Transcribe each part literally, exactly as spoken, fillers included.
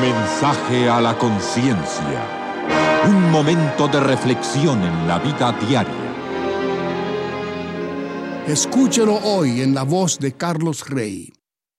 Mensaje a la conciencia. Un momento de reflexión en la vida diaria. Escúchelo hoy en la voz de Carlos Rey.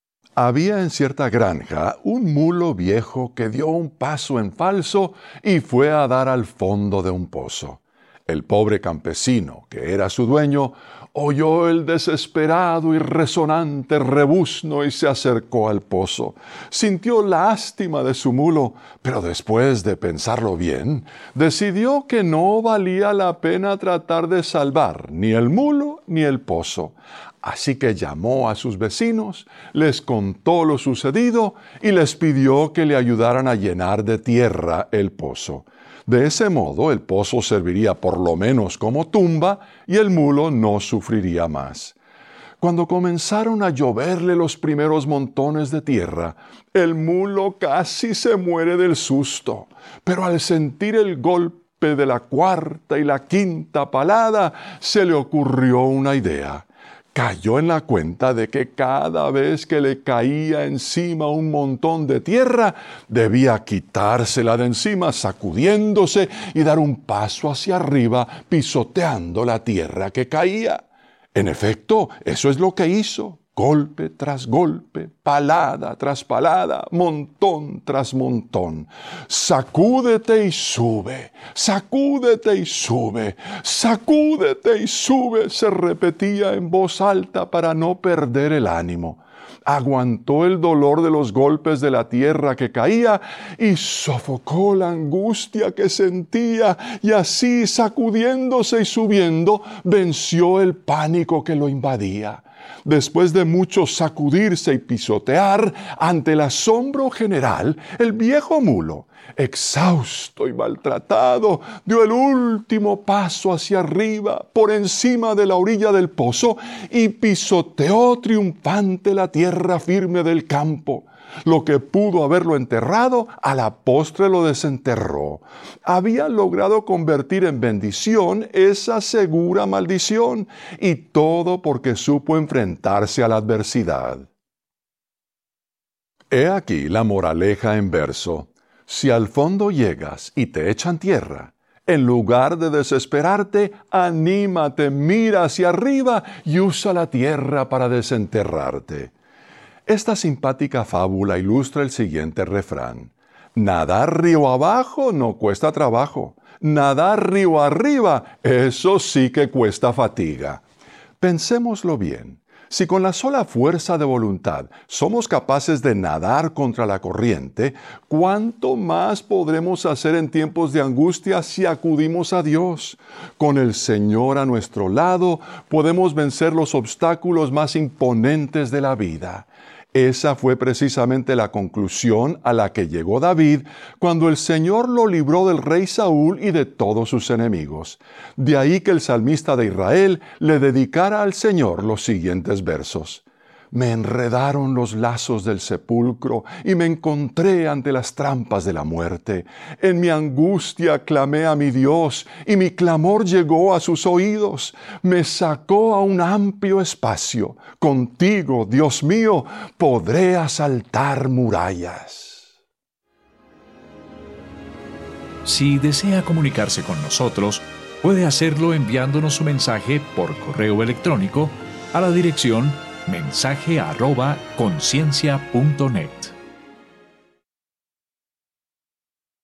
Había en cierta granja un mulo viejo que dio un paso en falso y fue a dar al fondo de un pozo. El pobre campesino, que era su dueño, oyó el desesperado y resonante rebuzno y se acercó al pozo. Sintió lástima de su mulo, pero después de pensarlo bien, decidió que no valía la pena tratar de salvar ni el mulo ni el pozo. Así que llamó a sus vecinos, les contó lo sucedido y les pidió que le ayudaran a llenar de tierra el pozo. De ese modo, el pozo serviría por lo menos como tumba y el mulo no sufriría más. Cuando comenzaron a lloverle los primeros montones de tierra, el mulo casi se muere del susto, pero al sentir el golpe de la cuarta y la quinta palada, se le ocurrió una idea. Cayó en la cuenta de que cada vez que le caía encima un montón de tierra, debía quitársela de encima sacudiéndose y dar un paso hacia arriba pisoteando la tierra que caía. En efecto, eso es lo que hizo. Golpe tras golpe, palada tras palada, montón tras montón. Sacúdete y sube, sacúdete y sube, sacúdete y sube, se repetía en voz alta para no perder el ánimo. Aguantó el dolor de los golpes de la tierra que caía y sofocó la angustia que sentía, y así, sacudiéndose y subiendo, venció el pánico que lo invadía. Después de mucho sacudirse y pisotear, ante el asombro general, el viejo mulo, exhausto y maltratado, dio el último paso hacia arriba, por encima de la orilla del pozo, y pisoteó triunfante la tierra firme del campo. Lo que pudo haberlo enterrado, a la postre lo desenterró. Había logrado convertir en bendición esa segura maldición, y todo porque supo enfrentarse a la adversidad. He aquí la moraleja en verso. Si al fondo llegas y te echan tierra, en lugar de desesperarte, anímate, mira hacia arriba y usa la tierra para desenterrarte. Esta simpática fábula ilustra el siguiente refrán. Nadar río abajo no cuesta trabajo. Nadar río arriba, eso sí que cuesta fatiga. Pensémoslo bien. Si con la sola fuerza de voluntad somos capaces de nadar contra la corriente, ¿cuánto más podremos hacer en tiempos de angustia si acudimos a Dios? Con el Señor a nuestro lado, podemos vencer los obstáculos más imponentes de la vida. Esa fue precisamente la conclusión a la que llegó David cuando el Señor lo libró del rey Saúl y de todos sus enemigos. De ahí que el salmista de Israel le dedicara al Señor los siguientes versos. Me enredaron los lazos del sepulcro y me encontré ante las trampas de la muerte. En mi angustia clamé a mi Dios y mi clamor llegó a sus oídos. Me sacó a un amplio espacio. Contigo, Dios mío, podré asaltar murallas. Si desea comunicarse con nosotros, puede hacerlo enviándonos su mensaje por correo electrónico a la dirección mensaje arroba conciencia punto net.